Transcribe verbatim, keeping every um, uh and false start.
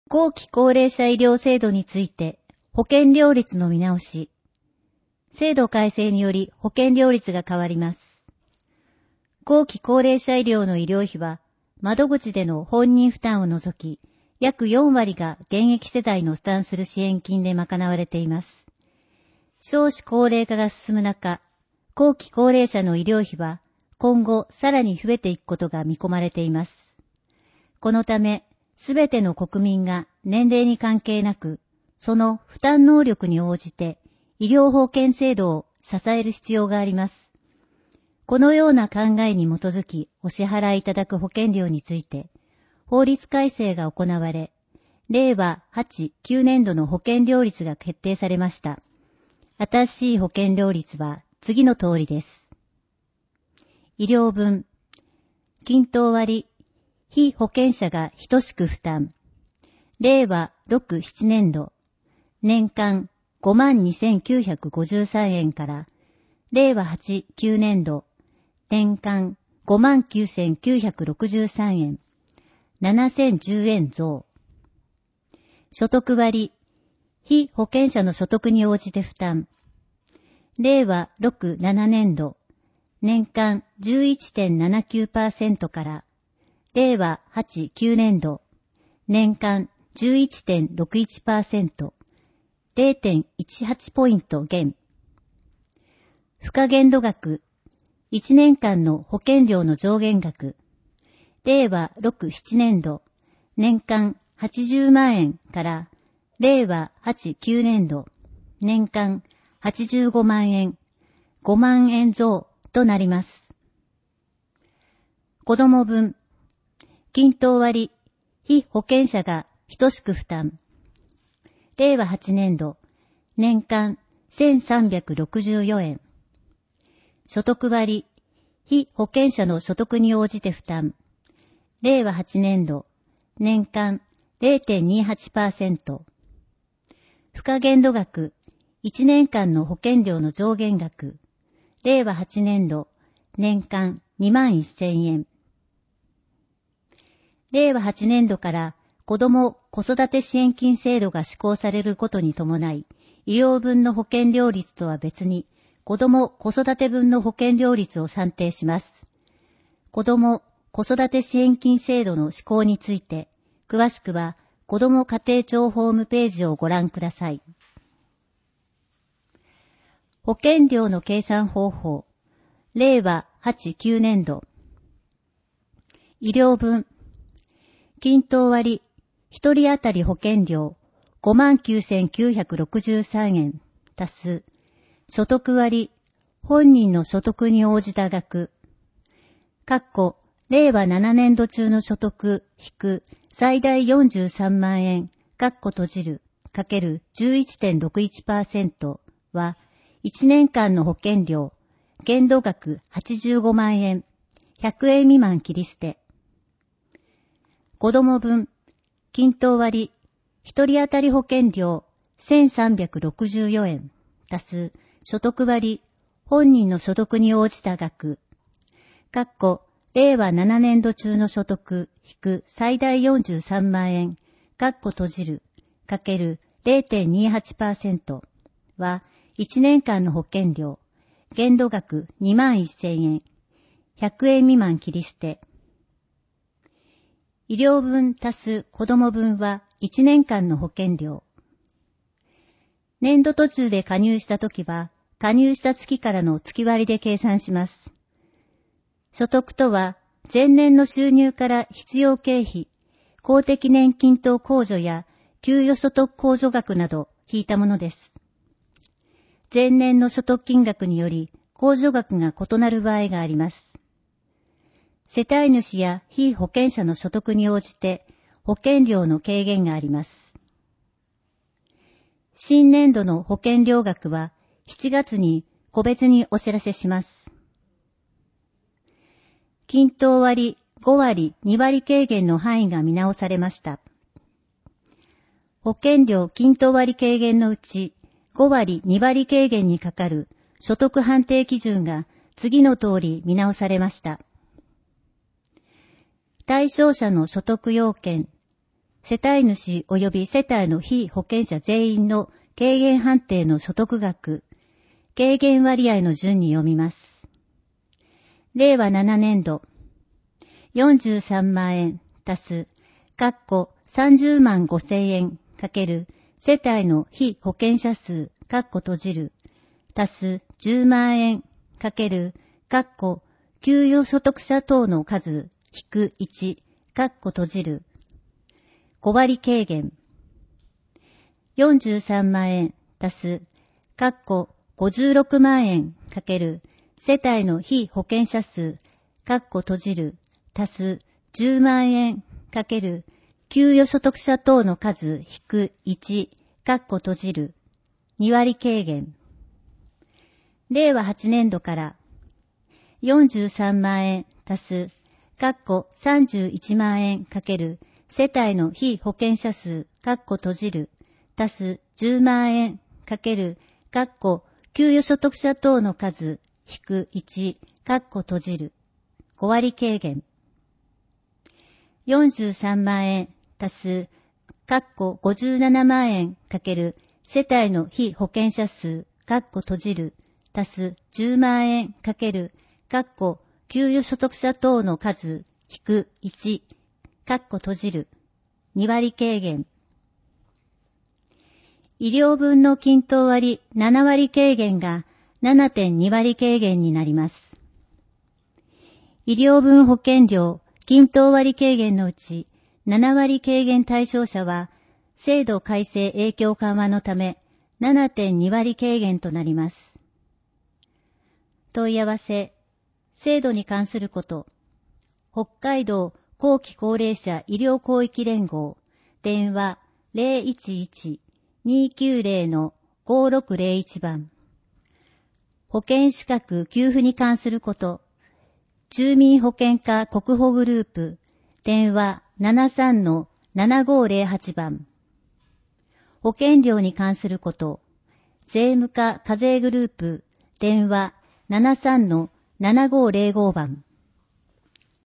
後期高齢者医療制度について保険料率の見直し。制度改正により保険料率が変わります。後期高齢者医療の医療費は窓口での本人負担を除き約よんわりが現役世代の負担する支援金で賄われています。少子高齢化が進む中、後期高齢者の医療費は今後さらに増えていくことが見込まれています。このため、すべての国民が年齢に関係なく、その負担能力に応じて医療保険制度を支える必要があります。このような考えに基づきお支払いいただく保険料について、法律改正が行われ、れいわはち、きゅうねんどの保険料率が決定されました。新しい保険料率は次の通りです。医療分、均等割、被保険者が等しく負担。れいわろく、ななねんど、年間 ごまんにせんきゅうひゃくごじゅうさんえんから、れいわはち、きゅうねんど、年間 ごまんきゅうせんきゅうひゃくろくじゅうさんえん、ななせんじゅうえん増。所得割、被保険者の所得に応じて負担。れいわろく、ななねんど、年間 じゅういちてんななきゅうパーセント から、れいわはち、きゅうねんど、年間 じゅういちてんろくいちパーセント、れいてんいちはち ポイント減。付加限度額、いちねんかんの保険料の上限額、れいわろく、ななねんど、年間はちじゅうまんえんから、れいわはち、きゅうねんど、年間はちじゅうごまんえん、ごまんえん増となります。子ども分、均等割、被保険者が等しく負担。れいわはちねんど、年間せんさんびゃくろくじゅうよえん。所得割、被保険者の所得に応じて負担。れいわはちねんど、年間 れいてんにはちパーセント。付加限度額、いちねんかんの保険料の上限額。れいわはちねんど、年間にまんせんえん。れいわはちねんどから子ども子育て支援金制度が施行されることに伴い、医療分の保険料率とは別に、子ども子育て分の保険料率を算定します。子ども子育て支援金制度の施行について、詳しくは子ども家庭庁ホームページをご覧ください。保険料の計算方法、れいわはち、きゅうねんど。医療分、均等割、一人当たり保険料 ごまんきゅうせんきゅうひゃくろくじゅうさんえん、足す、所得割、本人の所得に応じた額、括弧、れいわななねんど中の所得、引く、最大よんじゅうさんまんえん、括弧閉じる、かける じゅういちてんろくいちパーセント は、いちねんかんの保険料、限度額はちじゅうごまんえん、ひゃくえん未満切り捨て。子ども分、均等割、一人当たり保険料せんさんびゃくろくじゅうよえん、足す、所得割、本人の所得に応じた額、括弧、れいわななねんど中の所得、引く最大よんじゅうさんまんえん、括弧閉じる、かける れいてんにはちパーセント は、いちねんかんの保険料、限度額にまんせんえん、ひゃくえん未満切り捨て。医療分足す子ども分はいちねんかんの保険料。年度途中で加入したときは、加入した月からの月割で計算します。所得とは、前年の収入から必要経費、公的年金等控除や給与所得控除額など引いたものです。前年の所得金額により控除額が異なる場合があります。世帯主や被保険者の所得に応じて保険料の軽減があります。新年度の保険料額はしちがつに個別にお知らせします。均等割、ごわり、にわり軽減の範囲が見直されました。保険料均等割軽減のうちごわり、にわり軽減にかかる所得判定基準が次の通り見直されました。対象者の所得要件、 世帯主及び世帯の被保険者全員の軽減判定の所得額、軽減割合の順に読みます。れいわななねんど、よんじゅうさんまんえん足す、かっこさんじゅうまんごせんえんかける世帯の被保険者数、かっこ閉じる、足すじゅうまんえんかける、かっこ給与所得者等の数、引くいち、かっこ閉じる、ごわり軽減。よんじゅうさんまんえん足す、かっこごじゅうろくまんえんかける世帯の被保険者数、かっこ閉じる、足すじゅうまんえんかける給与所得者等の数引くいち、かっこ閉じる、にわり軽減。れいわはちねんどからよんじゅうさんまんえん足す、かっこさんじゅういちまんえんかける世帯の被保険者数、かっこ閉じる、足すじゅうまんえんかける、かっこ給与所得者等の数、引くいち、かっこ閉じる、ごわり軽減。よんじゅうさんまんえん足す、かっこごじゅうななまんえんかける世帯の被保険者数、かっこ閉じる、足すじゅうまんえんかける、かっこ給与所得者等の数、引くいち、かっこ閉じる、にわり軽減。医療分の均等割ななわり軽減が ななてんにわり軽減になります。医療分保険料均等割軽減のうちななわり軽減対象者は制度改正影響緩和のため ななてんにわり軽減となります。問い合わせ、制度に関すること、北海道後期高齢者医療広域連合、電話 ゼロいちいち にきゅうゼロ のごろくゼロいち 番。保険資格給付に関すること、住民保険課国保グループ、電話 ななさんのななごゼロはち 番。保険料に関すること、税務課課税グループ、電話 ななさんのななごゼロご 番。